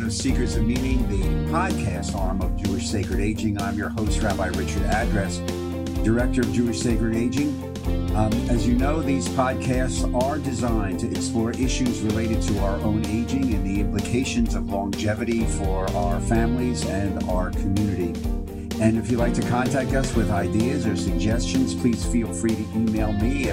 of Seekers of Meaning, the podcast arm of Jewish Sacred Aging. I'm your host, Rabbi Richard Address, Director of Jewish Sacred Aging. As you know, these podcasts are designed to explore issues related to our own aging and the implications of longevity for our families and our community. And if you'd like to contact us with ideas or suggestions, please feel free to email me at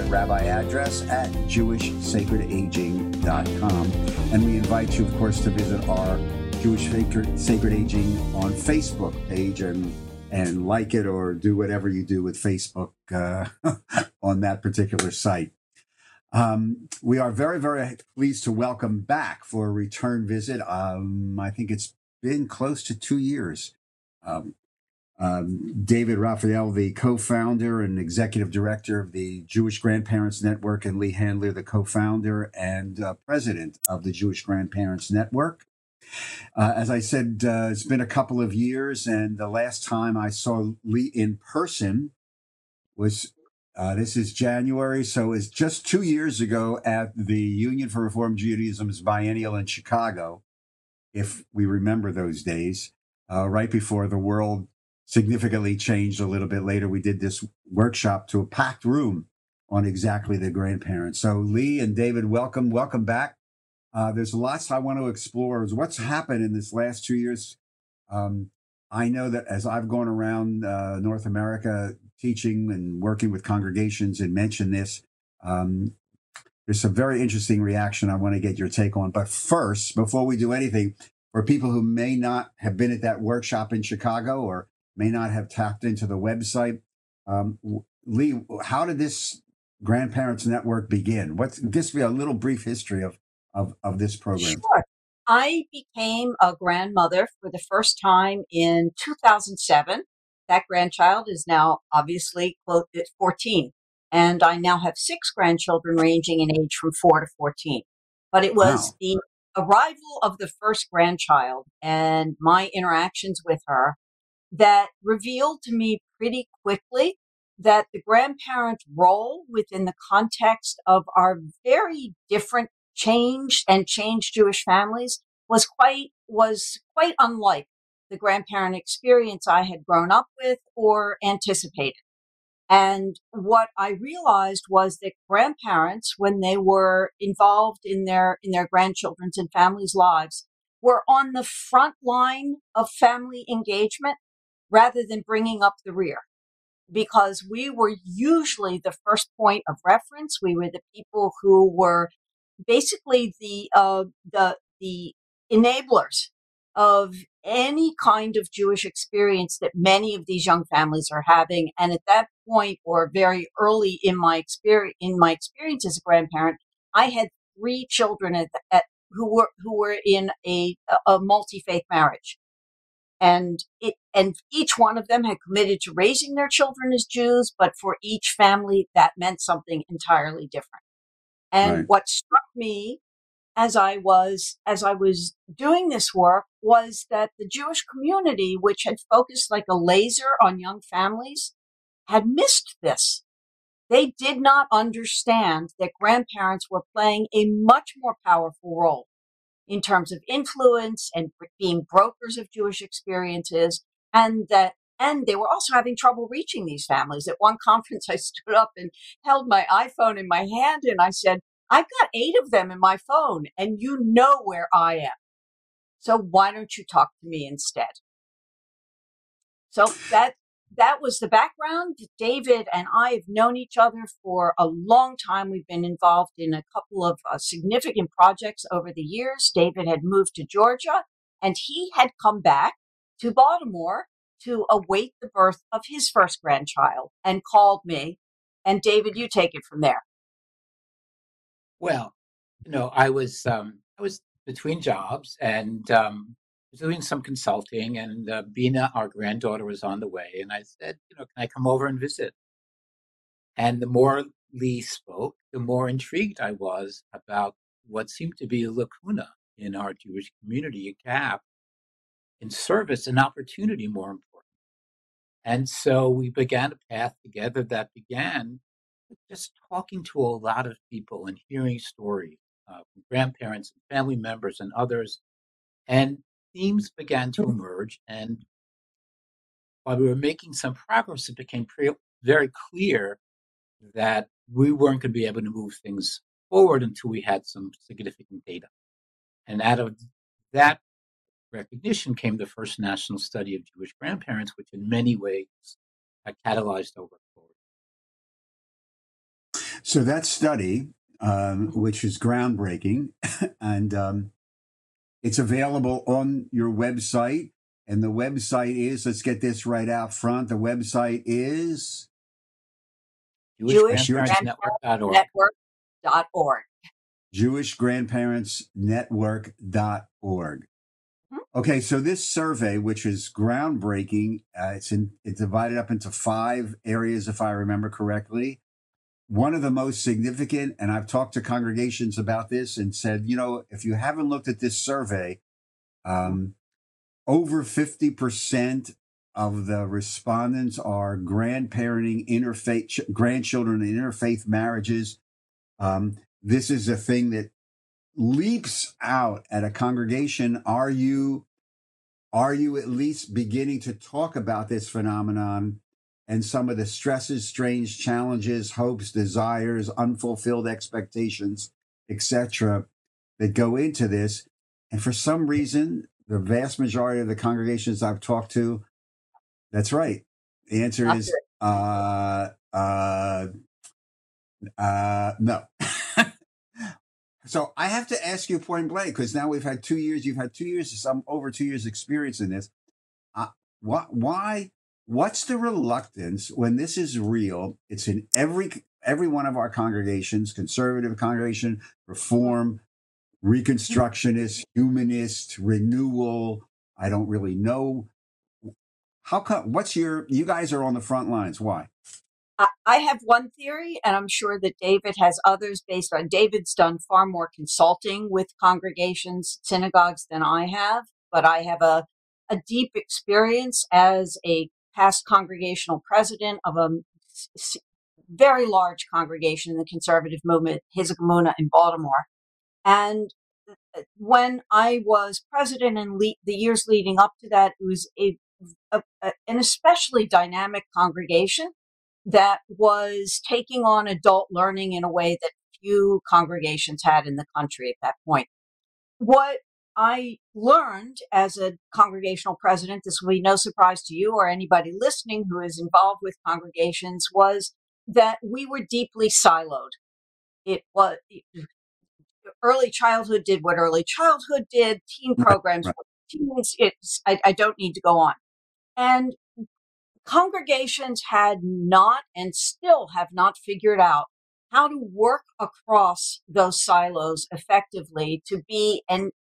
rabbiaddress@jewishsacredaging.com. And we invite you, of course, to visit our Jewish Sacred Aging on Facebook page and like it or do whatever you do with Facebook on that particular site. We are very, very pleased to welcome back for a return visit. I think it's been close to 2 years. David Raphael, the co-founder and executive director of the Jewish Grandparents Network, and Lee Handler, the co-founder and president of the Jewish Grandparents Network. As I said, it's been a couple of years, and the last time I saw Lee in person was, this is January, so it's just 2 years ago at the Union for Reform Judaism's biennial in Chicago, if we remember those days, right before the world significantly changed a little bit later. We did this workshop to a packed room on exactly the grandparents. So Lee and David, welcome back. There's lots I want to explore. What's happened in this last 2 years. I know that as I've gone around North America teaching and working with congregations and mention this, there's some very interesting reaction I want to get your take on. But first, before we do anything, for people who may not have been at that workshop in Chicago or may not have tapped into the website, Lee, how did this Grandparents Network begin? Give me a little brief history of this program. Sure. I became a grandmother for the first time in 2007. That grandchild is now obviously 14. And I now have 6 grandchildren ranging in age from 4 to 14. But it was the arrival of the first grandchild and my interactions with her that revealed to me pretty quickly that the grandparent role within the context of our very different changed Jewish families was quite unlike the grandparent experience I had grown up with or anticipated. And what I realized was that grandparents, when they were involved in their grandchildren's and families' lives, were on the front line of family engagement rather than bringing up the rear, because we were usually the first point of reference. We were the people who were basically the enablers of any kind of Jewish experience that many of these young families are having. And at that point, or very early in my experience as a grandparent, I had 3 children who were in a multi-faith marriage. And each one of them had committed to raising their children as Jews, but for each family that meant something entirely different. And Right. what struck me as I was doing this work was that the Jewish community, which had focused like a laser on young families, had missed this. They did not understand that grandparents were playing a much more powerful role in terms of influence and being brokers of Jewish experiences, and they were also having trouble reaching these families. At one conference, I stood up and held my iPhone in my hand, and I said, "I've got 8 of them in my phone, and you know where I am. So why don't you talk to me instead?" So that was the background. David and I have known each other for a long time. We've been involved in a couple of significant projects over the years. David had moved to Georgia, and he had come back to Baltimore to await the birth of his first grandchild and called me. And David, you take it from there. Well, I was between jobs and was doing some consulting, and Bina, our granddaughter, was on the way, and I said, can I come over and visit? And the more Lee spoke, the more intrigued I was about what seemed to be a lacuna in our Jewish community, a gap in service and opportunity, more important. And so we began a path together that began with just talking to a lot of people and hearing stories from grandparents and family members and others. And themes began to emerge, and while we were making some progress, it became very clear that we weren't going to be able to move things forward until we had some significant data. And out of that recognition came the first national study of Jewish grandparents, which in many ways catalyzed our work forward. So that study, which is groundbreaking, and it's available on your website. And the website is, let's get this right out front. The website is JewishGrandparentsNetwork.org. Network.org. JewishGrandparentsNetwork.org. Okay, so this survey, which is groundbreaking, it's divided up into 5 areas, if I remember correctly. One of the most significant, and I've talked to congregations about this and said, if you haven't looked at this survey, over 50% of the respondents are grandparenting grandchildren in interfaith marriages. This is a thing that leaps out at a congregation. Are you at least beginning to talk about this phenomenon and some of the stresses, strange challenges, hopes, desires, unfulfilled expectations, etc., that go into this? And for some reason, the vast majority of the congregations I've talked to, that's right. The answer is no. So I have to ask you point blank, because now we've had 2 years. You've had 2 years, over 2 years experience in this. Why? What's the reluctance when this is real? It's in every one of our congregations: conservative congregation, reform, Reconstructionist, humanist, renewal. I don't really know. How come? You guys are on the front lines. Why? I have one theory, and I'm sure that David has others based on. David's done far more consulting with congregations, synagogues than I have, but I have a deep experience as a past congregational president of a very large congregation in the conservative movement, Hizuk Emunah in Baltimore. And when I was president and the years leading up to that, it was an especially dynamic congregation that was taking on adult learning in a way that few congregations had in the country at that point. What I learned as a congregational president, this will be no surprise to you or anybody listening who is involved with congregations, was that we were deeply siloed. It was early childhood did what early childhood did, teen programs, teens. I don't need to go on. And congregations had not and still have not figured out how to work across those silos effectively to be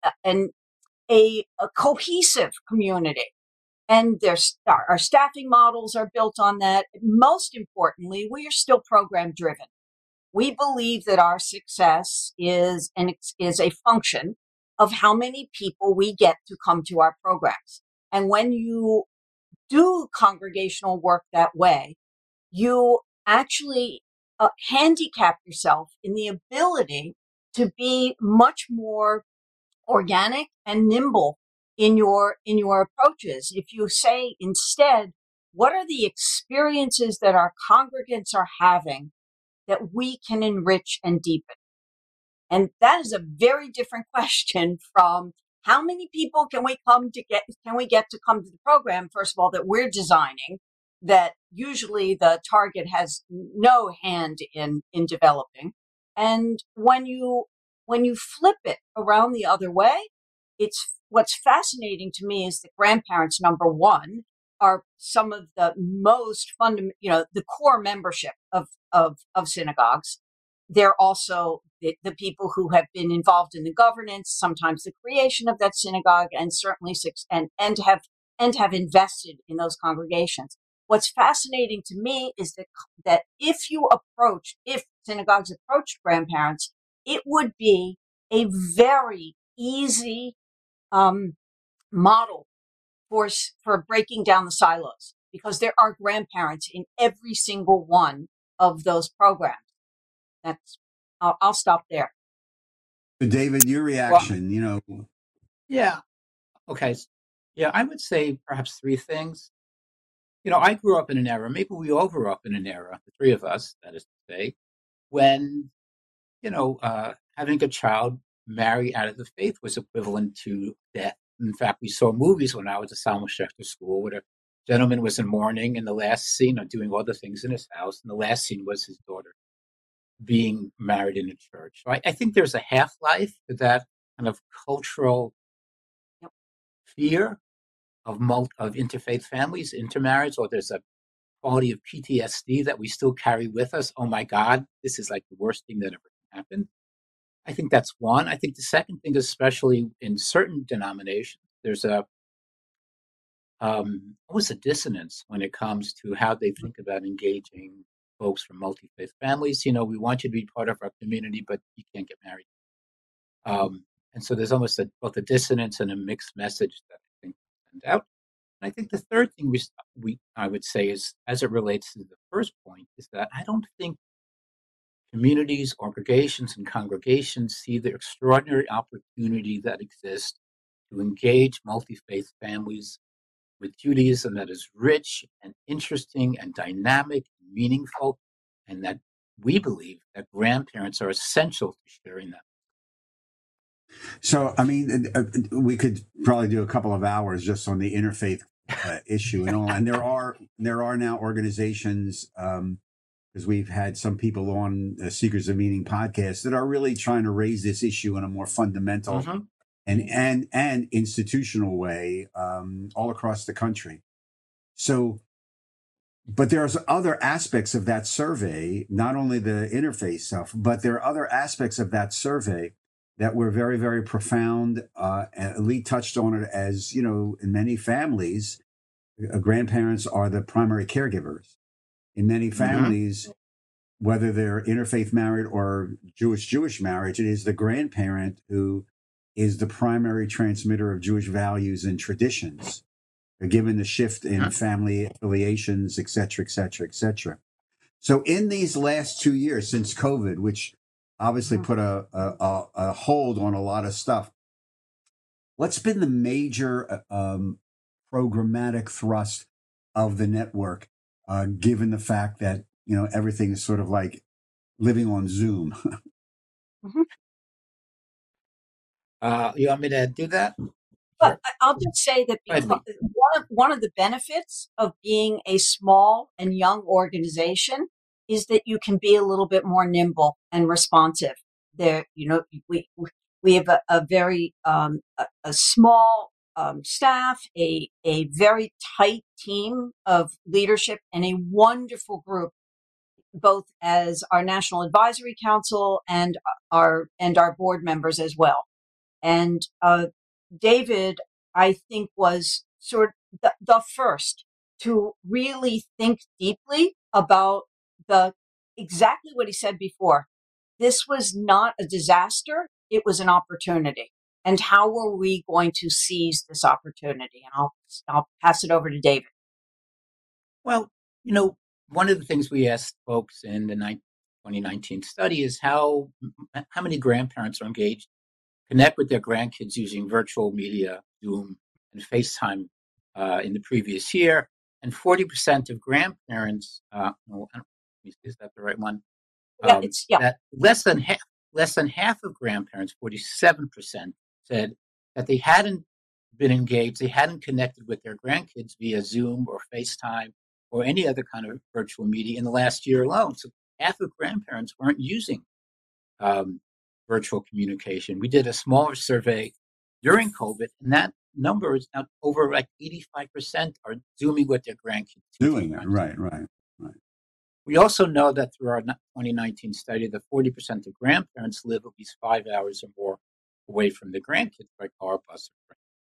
a cohesive community. And our staffing models are built on that. Most importantly, we are still program driven. We believe that our success is a function of how many people we get to come to our programs. And when you do congregational work that way, you actually handicap yourself in the ability to be much more organic and nimble in your approaches. If you say instead, what are the experiences that our congregants are having that we can enrich and deepen? And that is a very different question from how many people can we get to come to the program, first of all, that we're designing, that usually the target has no hand in developing. And when you flip it around the other way, what's fascinating to me is that grandparents, number one, are some of the most fundamental, the core membership of synagogues. They're also the people who have been involved in the governance, sometimes the creation of that synagogue, and certainly and have invested in those congregations. What's fascinating to me is that if synagogues approached grandparents, it would be a very easy model for breaking down the silos, because there are grandparents in every single one of those programs. I'll stop there. David, your reaction, Yeah. Okay. Yeah, I would say perhaps three things. I grew up in an era, maybe we all grew up in an era, the three of us, that is to say, when, having a child marry out of the faith was equivalent to death. In fact, we saw movies when I was at Salmo Schechter School where the gentleman was in mourning in the last scene of doing all the things in his house, and the last scene was his daughter being married in a church. So I think there's a half life to that kind of cultural Yep. fear of interfaith families, intermarriage, or there's a quality of PTSD that we still carry with us. Oh my God, this is like the worst thing that ever happened. I think that's one. I think the second thing, especially in certain denominations, there's almost a dissonance when it comes to how they think about engaging folks from multi-faith families. We want you to be part of our community, but you can't get married. And so there's almost both a dissonance and a mixed message that I think send out. And I think the third thing I would say is, as it relates to the first point, is that I don't think communities, congregations, and congregations see the extraordinary opportunity that exists to engage multi-faith families with Judaism that is rich and interesting and dynamic and meaningful, and that we believe that grandparents are essential to sharing that. So, I mean, we could probably do a couple of hours just on the interfaith issue and all. And there are now organizations, because we've had some people on Seekers of Meaning podcast that are really trying to raise this issue in a more fundamental Mm-hmm. and institutional way all across the country. So, but there's other aspects of that survey, not only the interfaith stuff, but there are other aspects of that survey that were very, very profound. And Lee touched on it as, in many families, grandparents are the primary caregivers. In many families, whether they're interfaith married or Jewish marriage, it is the grandparent who is the primary transmitter of Jewish values and traditions, given the shift in family affiliations, et cetera, et cetera, et cetera. So in these last 2 years since COVID, which obviously put a hold on a lot of stuff, what's been the major programmatic thrust of the network, given the fact that, everything is sort of like living on Zoom? Mhm. You want me to do that? But I'll just say that Go ahead, because Lee. one of the benefits of being a small and young organization is that you can be a little bit more nimble and responsive. There, we have a very a small staff, a very tight team of leadership, and a wonderful group, both as our National Advisory Council and our board members as well. And David, I think, was sort of the first to really think deeply about the exactly what he said before. This was not a disaster; it was an opportunity. And how were we going to seize this opportunity? And I'll pass it over to David. Well, one of the things we asked folks in the 2019 study is how many grandparents are engaged, connect with their grandkids using virtual media, Zoom and FaceTime in the previous year. And 40% of grandparents, no, is that the right one? Yeah, That less than half of grandparents, 47%, said that they hadn't been engaged, they hadn't connected with their grandkids via Zoom or FaceTime or any other kind of virtual media in the last year alone. So half of grandparents weren't using um, virtual communication. We did a smaller survey during COVID, and that number is now over like 85% are Zooming with their grandkids. Doing it, right. We also know that through our 2019 study that 40% of grandparents live at least 5 hours or more away from their grandkids by car, bus, or train.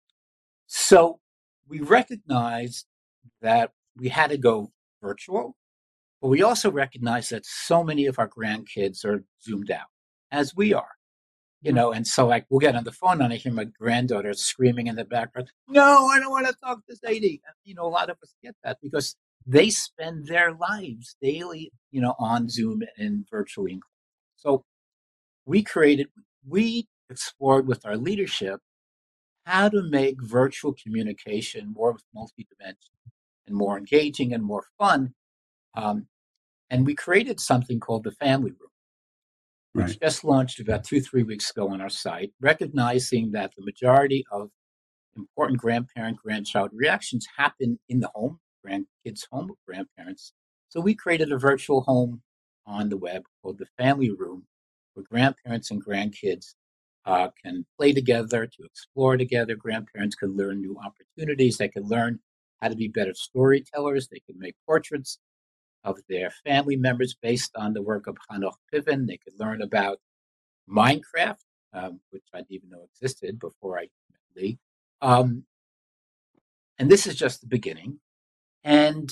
So we recognized that we had to go virtual, but we also recognized that so many of our grandkids are Zoomed out, as we are. And so like we'll get on the phone and I hear my granddaughter screaming in the background, "No, I don't want to talk to Sadie." A lot of us get that because they spend their lives daily, on Zoom and virtually. So we explored with our leadership how to make virtual communication more multidimensional and more engaging and more fun. Um, and we created something called the Family Room, Right. which just launched about 3 weeks ago on our site, recognizing that the majority of important grandparent grandchild reactions happen in the home, grandkids' home with grandparents. So we created a virtual home on the web called the Family Room, where grandparents and grandkids can play together, to explore together. Grandparents can learn new opportunities. They can learn how to be better storytellers. They can make portraits of their family members based on the work of Hanoch Piven. They could learn about Minecraft, which I didn't even know existed before I met Lee. Um, and this is just the beginning. And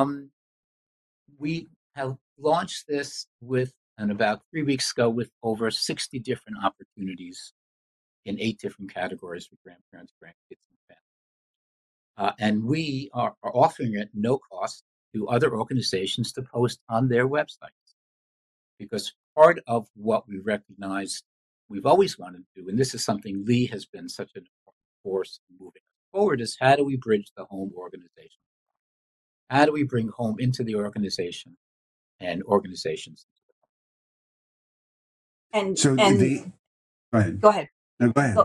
we have launched this and about 3 weeks ago, with over 60 different opportunities in 8 different categories for grandparents, grandkids, and family. And we are offering it no cost to other organizations to post on their websites, because part of what we recognize we've always wanted to do, and this is something Lee has been such an important force in moving us forward, is how do we bridge the home organization? How do we bring home into the organization and organizations? And So and go ahead. go ahead. No, go ahead. Go-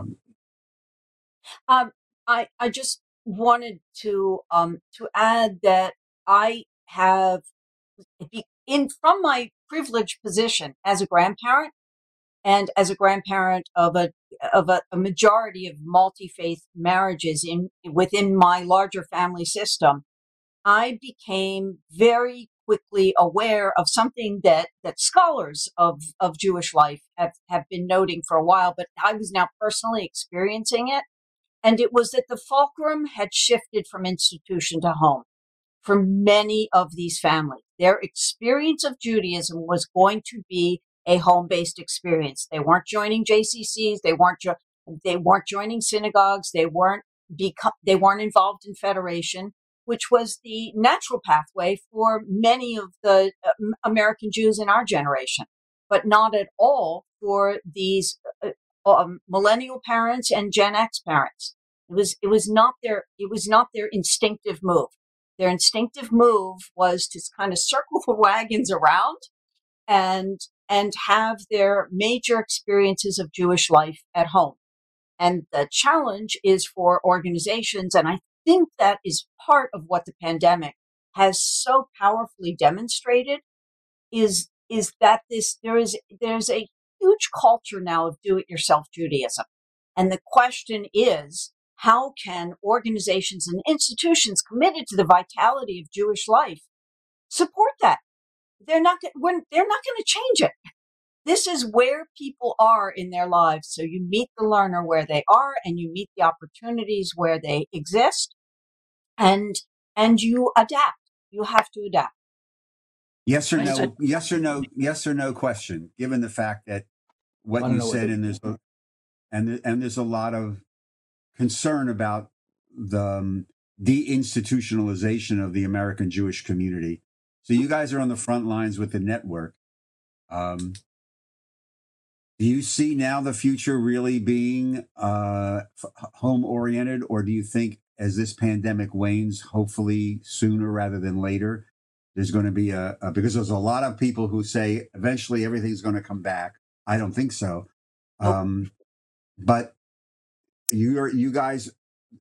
Um, I just wanted to add that I have in from my privileged position as a grandparent and as a grandparent of a majority of multi-faith marriages in within my larger family system. I became very quickly aware of something that scholars of Jewish life have been noting for a while, but I was now personally experiencing it. And it was that the fulcrum had shifted from institution to home for many of these families. Their experience of Judaism was going to be a home-based experience. They weren't joining JCCs. They weren't joining synagogues. They weren't involved in federation, which was the natural pathway for many of the American Jews in our generation, but not at all for these millennial parents and Gen X parents. It was not their instinctive move. Their instinctive move was to kind of circle the wagons around and have their major experiences of Jewish life at home. And the challenge is for organizations, and I think that is part of what the pandemic has so powerfully demonstrated, is that there's a huge culture now of do-it-yourself Judaism. And the question is, how can organizations and institutions committed to the vitality of Jewish life support that? They're not going to change it. This is where people are in their lives. So you meet the learner where they are, and you meet the opportunities where they exist, and you adapt. You have to adapt. Yes or I no? said, Yes or no question. Given the fact that I what want to you know what said, and there's a lot of concern about the deinstitutionalization of the American Jewish community. So you guys are on the front lines with the network. Um, do you see now the future really being home oriented, or do you think as this pandemic wanes, hopefully sooner rather than later, there's going to be because there's a lot of people who say eventually everything's going to come back. I don't think so. Nope. But you guys,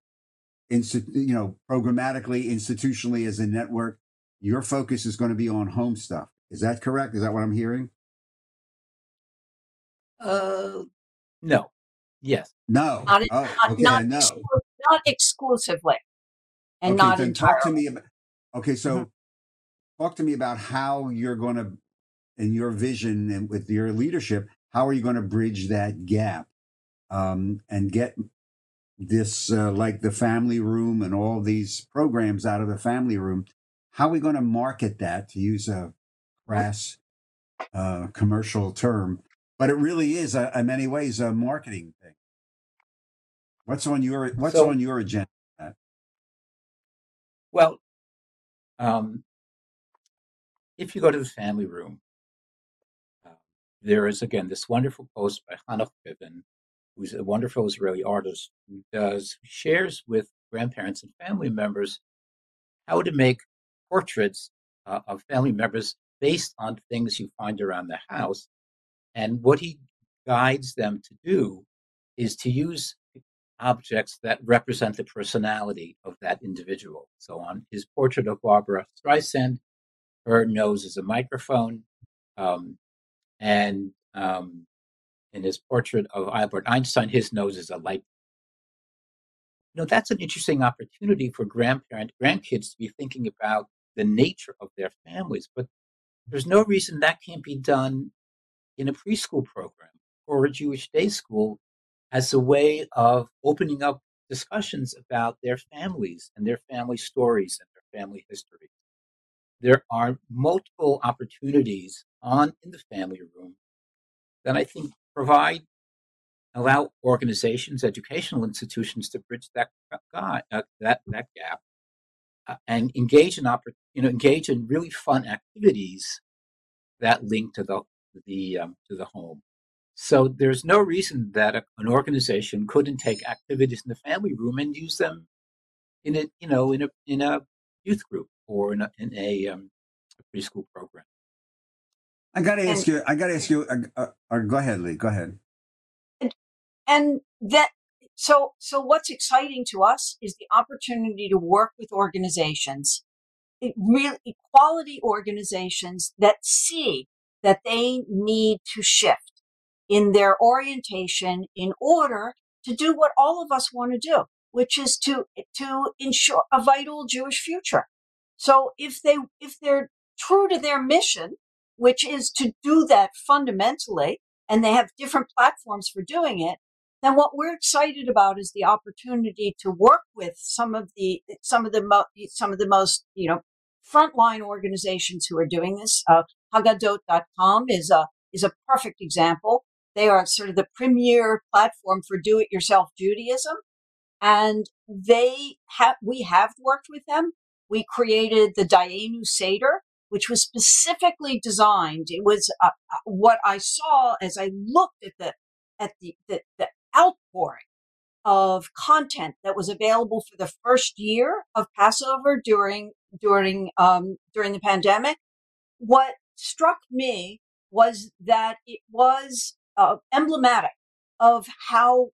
programmatically, institutionally as a network, your focus is going to be on home stuff. Is that correct? Is that what I'm hearing? no, yes. No. Not, Oh, okay. not, No. not exclusively, and Okay, not then talk to entirely. me about. Okay, Mhm. so talk to me about how you're going to, in your vision and with your leadership, how are you going to bridge that gap and get this, like the family room and all these programs out of the family room? How are we going to market that, to use a crass commercial term? But it really is, in many ways, a marketing thing. What's on So, your agenda? well, um, if you go to the Family Room, uh, there is again this wonderful post by Hanoch Piven who's a wonderful Israeli artist, who shares with grandparents and family members how to make portraits of family members based on things you find around the house. And what he guides them to do is to use objects that represent the personality of that individual. So on his portrait of Barbara Streisand, her nose is a microphone, um, and in his portrait of Albert Einstein, his nose is a light. That's an interesting opportunity for grandkids to be thinking about the nature of their families. But there's no reason that can't be done in a preschool program or a Jewish day school as a way of opening up discussions about their families and their family stories and their family history. There are multiple opportunities in the family room that I think allow organizations, educational institutions to bridge that gap and engage in really fun activities that link to the home. So there's no reason that an organization couldn't take activities in the family room and use them in a youth group or in a preschool program. I got to ask you. Go ahead, Lee. Go ahead. And that so what's exciting to us is the opportunity to work with organizations, real equality organizations that see that they need to shift in their orientation in order to do what all of us want to do, which is to ensure a vital Jewish future. So if they're true to their mission, which is to do that fundamentally, and they have different platforms for doing it, then what we're excited about is the opportunity to work with some of the most frontline organizations who are doing this. Hagadot.com is a perfect example. They are sort of the premier platform for do-it-yourself Judaism, and we have worked with them. We created the Dayenu Seder, which was specifically designed. It was what I saw as I looked at the outpouring of content that was available for the first year of Passover during the pandemic. What struck me was that it was emblematic of how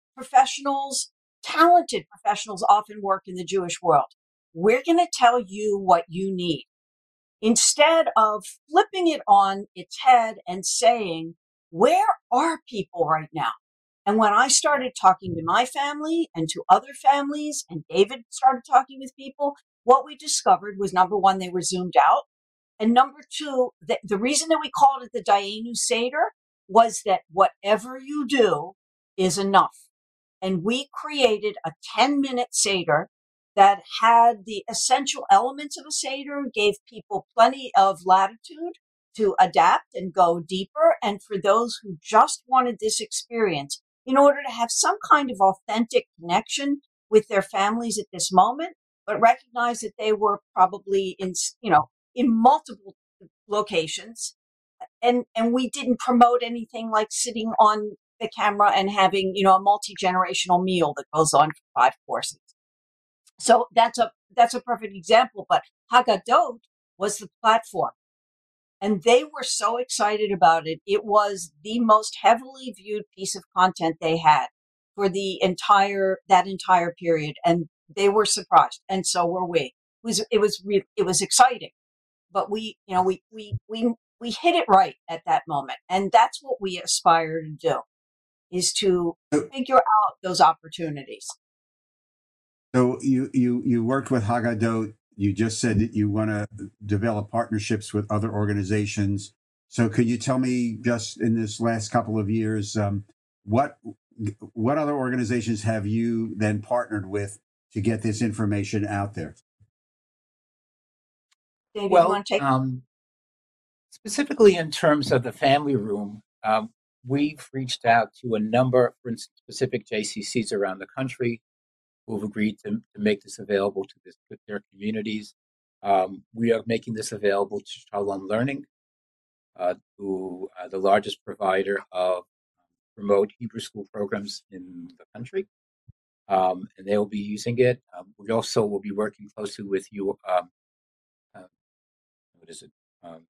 talented professionals often work in the Jewish world. We're going to tell you what you need, instead of flipping it on its head and saying, where are people right now? And when I started talking to my family and to other families, and David started talking with people, what we discovered was, number one, they were zoomed out. And number two, the reason that we called it the Dayenu Seder was that whatever you do is enough. And we created a 10-minute Seder that had the essential elements of a Seder, gave people plenty of latitude to adapt and go deeper. And for those who just wanted this experience, in order to have some kind of authentic connection with their families at this moment, but recognize that they were probably in multiple locations. And we didn't promote anything like sitting on the camera and having, a multi-generational meal that goes on for 5 courses. So that's a perfect example. But Hagadot was the platform, and they were so excited about it. It was the most heavily viewed piece of content they had for that entire period, and they were surprised, and so were we. It was exciting, but we hit it right at that moment, and that's what we aspire to do, is to figure out those opportunities. So you worked with Hagadot. You just said that you want to develop partnerships with other organizations. So could you tell me, just in this last couple of years, what other organizations have you then partnered with to get this information out there? David, you want to take? Specifically in terms of the family room, we've reached out to a number, for instance, specific JCCs around the country who have agreed to make this available to their communities. We are making this available to Shalom Learning, who the largest provider of remote Hebrew school programs in the country, and they will be using it. We also will be working closely with you. Uh, what is it?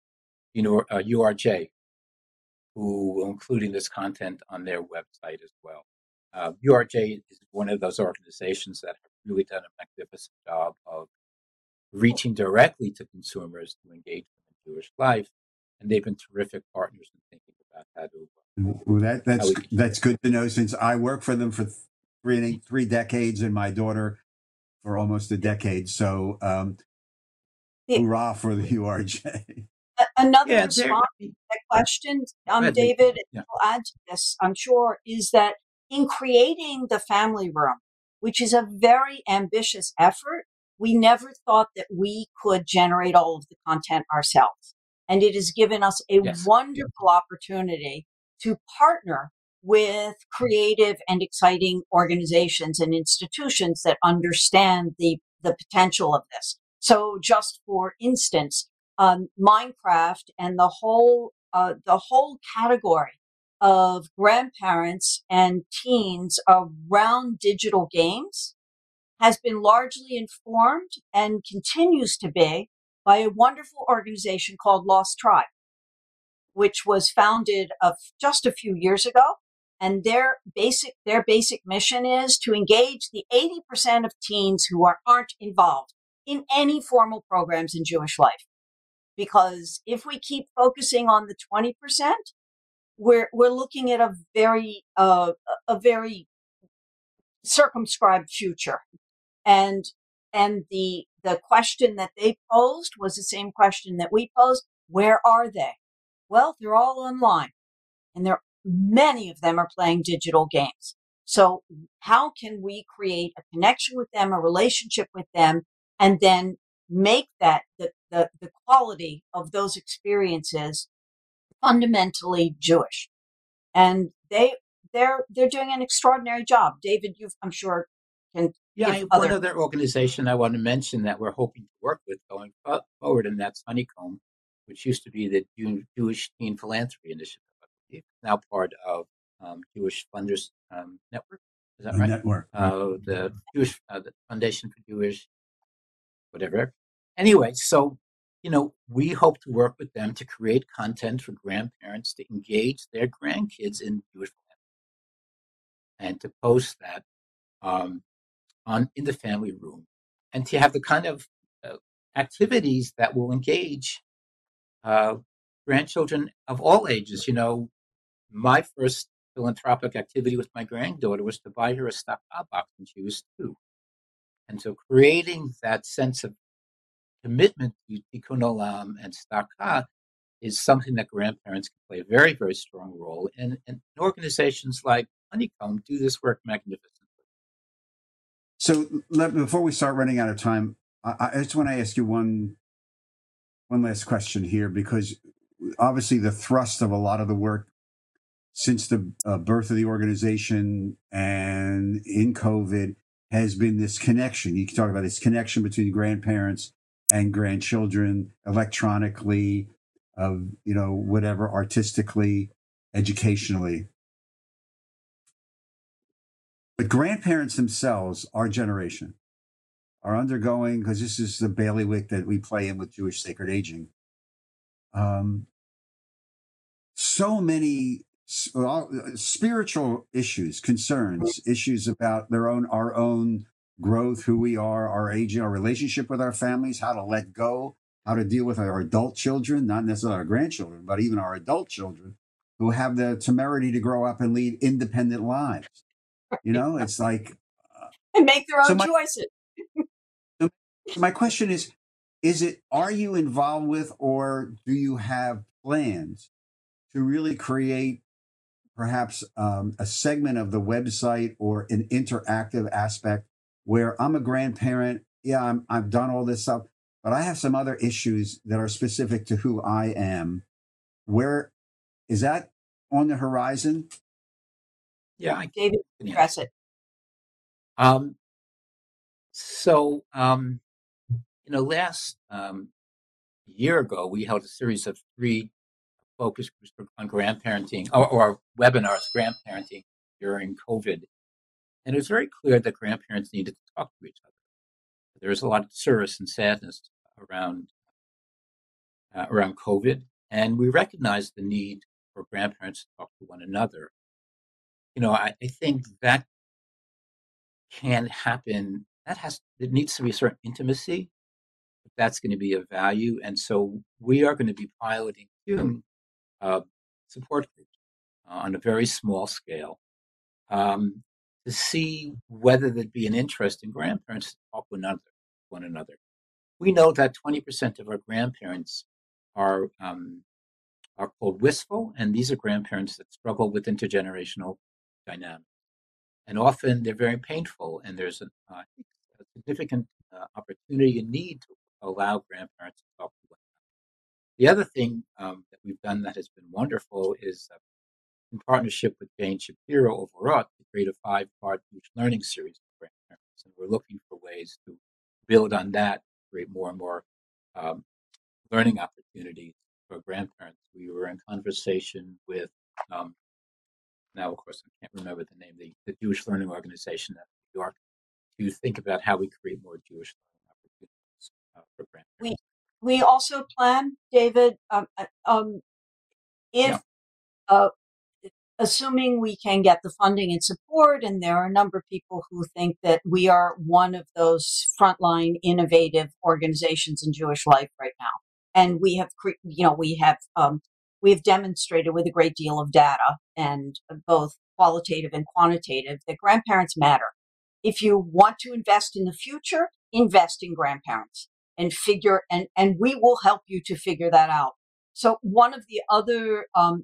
URJ, who will including this content on their website as well. URJ is one of those organizations that have really done a magnificent job of reaching directly to consumers to engage them in Jewish life, and they've been terrific partners in thinking about how to Well, how we can that's good to know, since I worked for them for three decades, and my daughter for almost a decade. So, The- hurrah for the URJ. Another yeah they're response to that question, Bradley. David, and Yeah. I'll add to this, I'm sure, is that in creating the family room, which is a very ambitious effort, we never thought that we could generate all of the content ourselves. And it has given us a Yes. wonderful opportunity to partner with creative and exciting organizations and institutions that understand the potential of this. So just for instance, Minecraft and the whole category of grandparents and teens around digital games has been largely informed and continues to be by a wonderful organization called Lost Tribe, which was founded of just a few years ago. And their basic mission is to engage the 80% of teens who aren't involved in any formal programs in Jewish life. Because if we keep focusing on the 20%, we're looking at a very circumscribed future. And the question that they posed was the same question that we posed. Where are they? Well, they're all online, and many of them are playing digital games. So how can we create a connection with them, a relationship with them, and then make that the quality of those experiences fundamentally Jewish? And they're doing an extraordinary job. David, I'm sure can Yeah, I give have one other. other organization I want to mention that we're hoping to work with going forward, and that's Honeycomb, which used to be the Jewish Teen Philanthropy Initiative. I believe. Now part of Jewish Funders Network. Is that The right? network. The Jewish the Foundation for Jewish whatever. Anyway, so we hope to work with them to create content for grandparents to engage their grandkids in Jewish philanthropy and to post that. On in the family room, and to have the kind of activities that will engage uh, grandchildren of all ages. My first philanthropic activity with my granddaughter was to buy her a staka box when she was 2, and so creating that sense of commitment to tikkun olam and staka is something that grandparents can play a very, very strong role in, and organizations like Honeycomb do this work magnificently. So, before we start running out of time, I just want to ask you one last question here, because obviously the thrust of a lot of the work since the birth of the organization and in COVID has been this connection. You can talk about this connection between grandparents and grandchildren electronically, of whatever, artistically, educationally. But grandparents themselves, our generation, are undergoing, because this is the bailiwick that we play in with Jewish Sacred Aging. So many spiritual issues, concerns, issues about our own growth, who we are, our aging, our relationship with our families, how to let go, how to deal with our adult children, not necessarily our grandchildren, but even our adult children who have the temerity to grow up and lead independent lives. It's like, And make their so own choices. my question are you involved with, or do you have plans to really create perhaps a segment of the website or an interactive aspect where I'm a grandparent? Yeah, I've done all this stuff, but I have some other issues that are specific to who I am. Where is that on the horizon? Yeah, I David, can address answer. it. Um, so, last year ago, we held a series of 3 focus groups on grandparenting or webinars, grandparenting during COVID. And it was very clear that grandparents needed to talk to each other. There was a lot of service and sadness around COVID, and we recognized the need for grandparents to talk to one another. I think that can happen. It needs to be a certain intimacy. That's going to be of value, and so we are going to be piloting soon support groups on a very small scale to see whether there'd be an interest in grandparents to talk with one another. We know that 20% of our grandparents are called wistful, and these are grandparents that struggle with intergenerational dynamics. And often they're very painful, and there's a significant opportunity and need to allow grandparents to talk to one another. The other thing that we've done that has been wonderful is in partnership with Jane Shapiro over Aught to create a 5-part Jewish learning series for grandparents. And we're looking for ways to build on that, create more and more learning opportunities for grandparents. We were in conversation with, now of course I can't remember the name, the Jewish Learning Organization in New York, to think about how we create more Jewish learning opportunities for grandparents. We also plan, David, if assuming we can get the funding and support, and there are a number of people who think that we are one of those frontline innovative organizations in Jewish life right now, and we have demonstrated with a great deal of data, and both qualitative and quantitative, that grandparents matter. If you want to invest in the future, invest in grandparents and we will help you to figure that out. So one of the other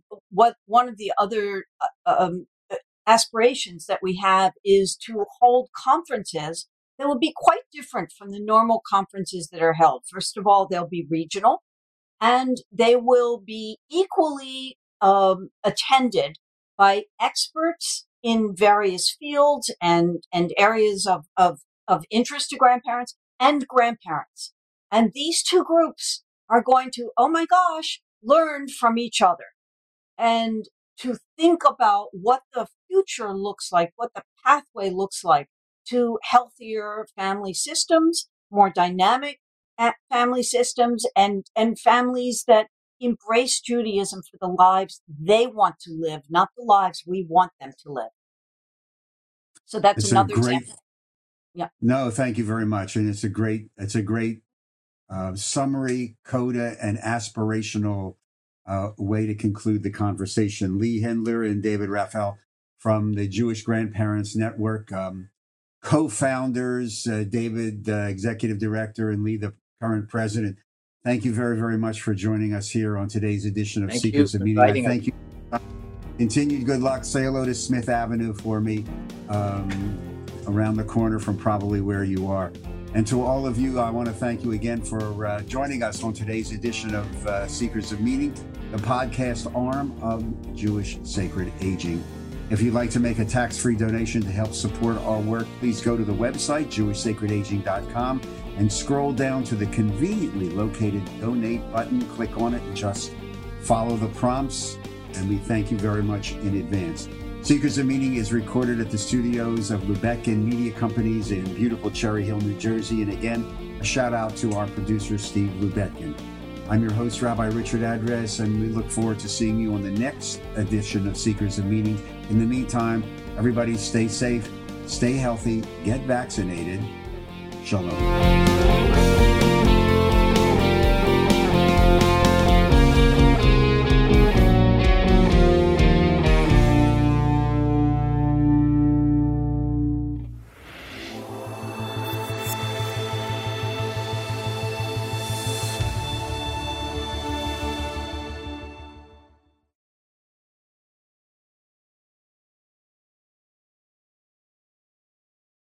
aspirations that we have is to hold conferences that will be quite different from the normal conferences that are held. First of all, they'll be regional, and they will be equally attended by experts in various fields and areas of interest to grandparents and grandparents. And these two groups are going to, oh my gosh, learn from each other and to think about what the future looks like, what the pathway looks like to healthier family systems, more dynamic family systems, and families that embrace Judaism for the lives they want to live, not the lives we want them to live. So that's another example. Yeah. No, thank you very much. And it's a great summary, coda, and aspirational way to conclude the conversation. Lee Hendler and David Raphael from the Jewish Grandparents Network, co-founders, David, executive director, and Lee, the current president. Thank you very, very much for joining us here on today's edition of Secrets of Meaning. Thank you. Continued good luck. Say hello to Smith Avenue for me, around the corner from probably where you are. And to all of you, I want to thank you again for joining us on today's edition of Secrets of Meaning, the podcast arm of Jewish Sacred Aging. If you'd like to make a tax-free donation to help support our work, please go to the website, jewishsacredaging.com, and scroll down to the conveniently located donate button. Click on it and just follow the prompts. And we thank you very much in advance. Secrets of Meaning is recorded at the studios of Lubeck Media Companies in beautiful Cherry Hill, New Jersey. And again, a shout out to our producer, Steve Lubeck. I'm your host, Rabbi Richard Adres, and we look forward to seeing you on the next edition of Secrets of Meaning. In the meantime, everybody stay safe, stay healthy, get vaccinated. Shalom.